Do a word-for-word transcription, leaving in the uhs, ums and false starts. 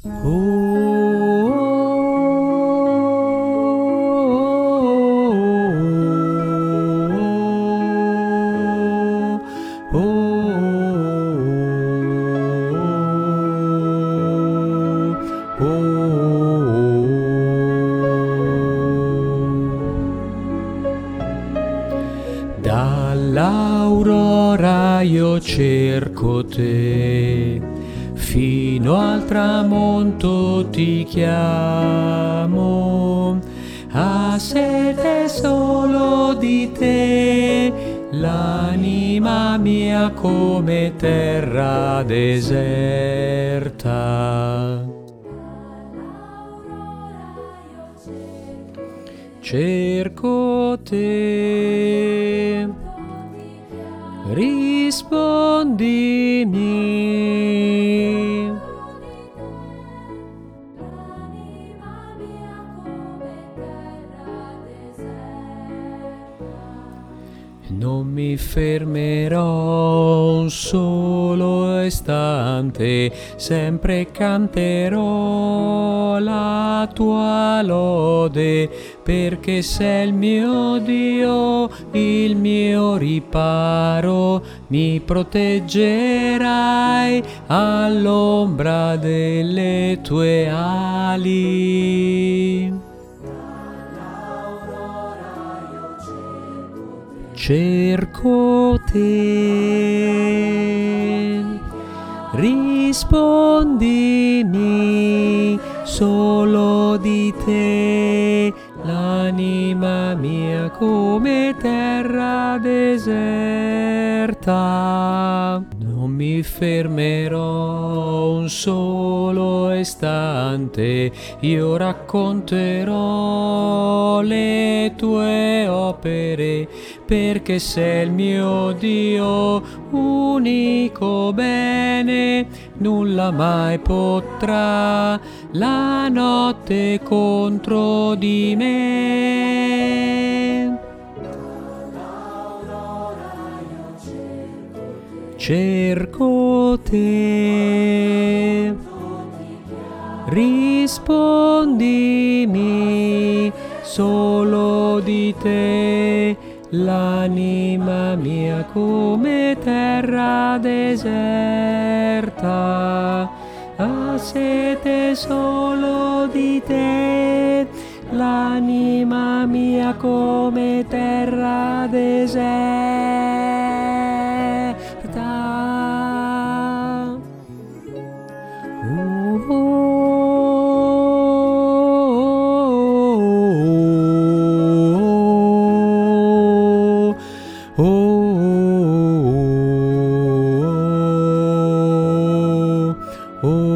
Dall'aurora io cerco te, fino al tramonto ti chiamo, a sete solo di te, l'anima mia come terra deserta. Cerco te, rispondimi. Non mi fermerò un solo istante, sempre canterò la tua lode, perché sei il mio Dio, il mio riparo, mi proteggerai all'ombra delle tue ali. Cerco te, rispondimi, solo di te, l'anima mia come terra deserta. Non mi fermerò un solo istante, io racconterò le tue opere, perché sei il mio Dio, unico bene, nulla mai potrà la notte contro di me. Cerco te, rispondimi, solo di te, l'anima mia come terra deserta, ha sete solo di te, l'anima mia come terra deserta. Oh, oh, oh, oh, oh.